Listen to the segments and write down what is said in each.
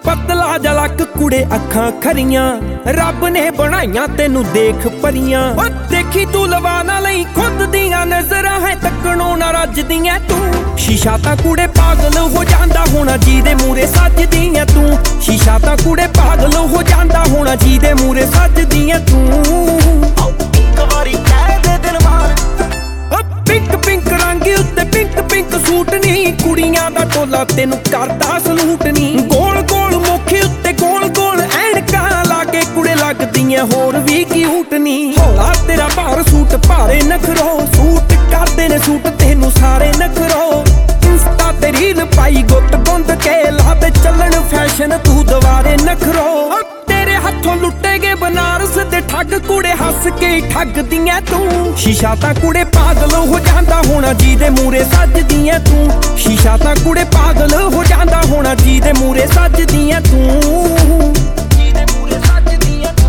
ਪਤਲਾ ਜਲਕ ਕੁੜੇ ਅੱਖਾਂ ਖਰੀਆਂ ਰੱਬ ਨੇ ਬਣਾਈਆਂ ਤੈਨੂੰ ਦੇਖ ਪਰੀਆਂ। ਓ ਦੇਖੀ ਤੂੰ ਲਵਾ ਨਾ ਲਈ ਖੁਦ ਦੀਆਂ ਨਜ਼ਰਾਂ ਹੈ ਤੱਕਣੋਂ ਨਾ ਰੱਜਦੀਆਂ ਤੂੰ। ਸ਼ੀਸ਼ਾ ਤਾਂ ਕੁੜੇ ਪਾਗਲ ਹੋ ਜਾਂਦਾ ਹੋਣਾ ਜਿਹਦੇ ਮੂਰੇ ਸੱਜਦੀਆਂ ਤੂੰ। ਸ਼ੀਸ਼ਾ ਤਾਂ ਕੁੜੇ ਪਾਗਲ ਹੋ ਜਾਂਦਾ ਹੋਣਾ ਜਿਹਦੇ ਮੂਰੇ ਸੱਜਦੀਆਂ ਤੂੰ। ਇੱਕ ਵਾਰੀ ਕਹਿ ਦੇ ਦਿਲ ਮਾਰ ਪਿੰਕ ਪਿੰਕ ਰੰਗ ਉੱਤੇ ਪਿੰਕ ਪਿੰਕ ਸੂਟ ਨੀ ਕੁੜੀਆਂ ਦਾ ਟੋਲਾ ਤੈਨੂੰ ਕਰਦਾ ਸਲੂਟ ਨੀ। ਗੋਲ ਗੋਲ ਮੁੱਖੇ ਉੱਤੇ ਗੋਲ ਗੋਲ ਐਨਕਾਂ ਲਾ ਕੇ ਕੁੜੇ ਲੱਗਦੀਆਂ ਹੋਰ ਵੀ ਕਿਊਟ ਨੀ। ਹੌਲਾ ਤੇਰਾ ਭਾਰ ਸੂਟ ਭਾਰੇ ਨਖਰੋ ਸੂਟ ਕਰਦੇ ਨੇ ਸੂਟ ਤੈਨੂੰ ਸਾਰੇ ਨਖਰੋ। ਇੰਸਟਾ ਤੇ ਰੀਲ ਪਾਈ ਗੁੱਟ ਗੁੰਦ ਕੇ ਲਾ ਦੇ ਚੱਲਣ ਫੈਸ਼ਨ ਤੂੰ ਦੁਬਾਰੇ ਨਖਰੋ। ਤੇਰੇ ਹੱਥੋਂ ਲੁੱਟੇ ਗਏ ਬਨਾਰਸ ਦੇ ਠੱਗ ਕੁੜੇ ਹੱਸ ਕੇ ਠੱਗਦੀਆਂ ਤੂੰ। ਸ਼ੀਸ਼ਾ ਤਾਂ ਕੁੜੇ ਪਾਗਲ ਹੋ ਜਾਂਦਾ ਹੋਣਾ ਜਿਹਦੇ ਮੂਰੇ ਸੱਜਦੀਆਂ ਤੂੰ। ਸ਼ੀਸ਼ਾ ਤਾਂ ਕੁੜੇ ਪਾਗਲ ਹੋ ਜਾਂਦਾ ਹੋਣਾ ਜਿਹਦੇ ਮੂਰੇ ਸੱਜਦੀਆਂ ਤੂੰ। ਜਿਹਦੇ ਮੂਰੇ ਸੱਜਦੀਆਂ ਤੂੰ।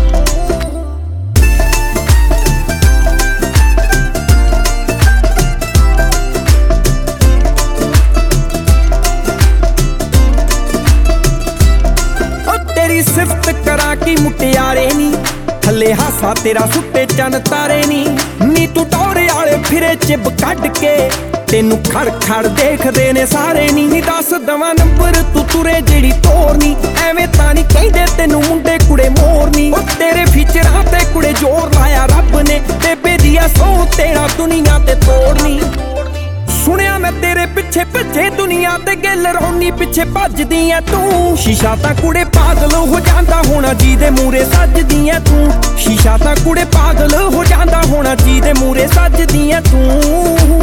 ਤੇਰੀ ਸਿਫਤ ਕਰਾਂ ਕੀ ਮੁਟਿਆਰੇ ਨੀ ਥੱਲੇ ਹਾਸਾ ਤੇਰਾ ਸੁੱਟੇ ਚੰਨ ਤਾਰੇ ਨੀ ਤੂੰ ਟੌਰੇ ਵਾਲੇ ਫਿਰੇ ਚਿਬ ਕੱਢ ਕੇ ਤੈਨੂੰ ਖੜ ਖੜ ਦੇਖਦੇ ਨੇ ਸਾਰੇ ਨੀ। ਦੱਸ ਦਵਾਂ ਨੰਬਰ ਤੂੰ ਤੁਰੇ ਜਿਹੜੀ ਤੋਰਨੀ ਐਵੇਂ ਤਾਂ ਨਹੀਂ ਕਹਿੰਦੇ ਤੈਨੂੰ ਮੁੰਡੇ ਕੁੜੇ ਮੋਰਨੀ। ਉਹ ਤੇਰੇ ਫੀਚਰਾਂ ਤੇ ਕੁੜੇ ਜ਼ੋਰ ਲਾਇਆ ਰੱਬ ਨੇ ਬੇਬੇ ਦੀ ਆ ਸਹੁੰ ਤੇਰਾ ਦੁਨੀਆ ਤੇ ਤੋੜਨੀ। ਸੁਣਿਆ ਮੈਂ ਤੇਰੇ ਪਿੱਛੇ ਭੱਜੇ ਦੁਨੀਆ ਤੇ ਗਿੱਲ ਰੌਣੀ ਪਿੱਛੇ ਭੱਜਦੀ ਐ ਤੂੰ। ਸ਼ੀਸ਼ਾ ਤਾਂ ਕੁੜੇ ਪਾਗਲ ਹੋ ਜਾਂਦਾ ਹੋਣਾ ਜਿਹਦੇ ਮੂਰੇ ਸੱਜਦੀ ਐ ਤੂੰ। ਸ਼ੀਸ਼ਾ ਤਾਂ ਕੁੜੇ ਪਾਗਲ ਹੋ ਜਾਂਦਾ ਹੋਣਾ ਜਿਹਦੇ ਮੂਰੇ ਸੱਜਦੀ ਐ ਤੂੰ।